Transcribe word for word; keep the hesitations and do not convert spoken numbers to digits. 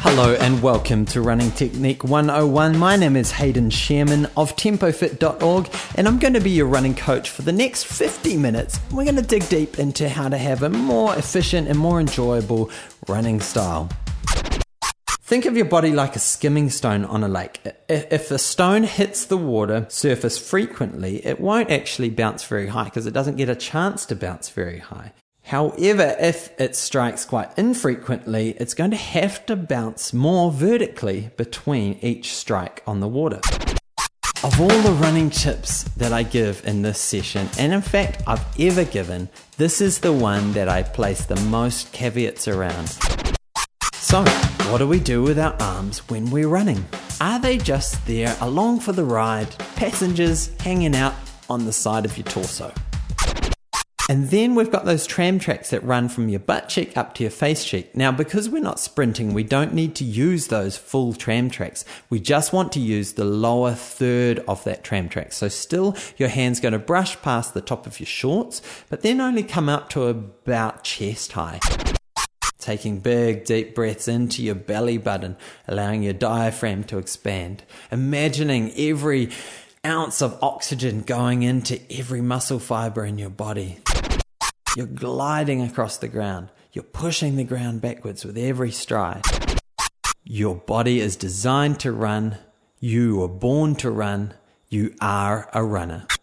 Hello and welcome to Running Technique one oh one. My name is Hayden Sherman of tempo fit dot org and I'm going to be your running coach for the next fifty minutes. We're going to dig deep into how to have a more efficient and more enjoyable running style. Think of your body like a skimming stone on a lake. If the stone hits the water surface frequently, it won't actually bounce very high because it doesn't get a chance to bounce very high. However, if it strikes quite infrequently, it's going to have to bounce more vertically between each strike on the water. Of all the running tips that I give in this session, and in fact I've ever given, this is the one that I place the most caveats around. So, what do we do with our arms when we're running? Are they just there along for the ride, passengers hanging out on the side of your torso? And then we've got those tram tracks that run from your butt cheek up to your face cheek. Now, because we're not sprinting, we don't need to use those full tram tracks. We just want to use the lower third of that tram track. So still, your hand's going to brush past the top of your shorts, but then only come up to about chest high. Taking big, deep breaths into your belly button, allowing your diaphragm to expand. Imagining every ounce of oxygen going into every muscle fiber in your body. You're gliding across the ground. You're pushing the ground backwards with every stride. Your body is designed to run. You were born to run. You are a runner.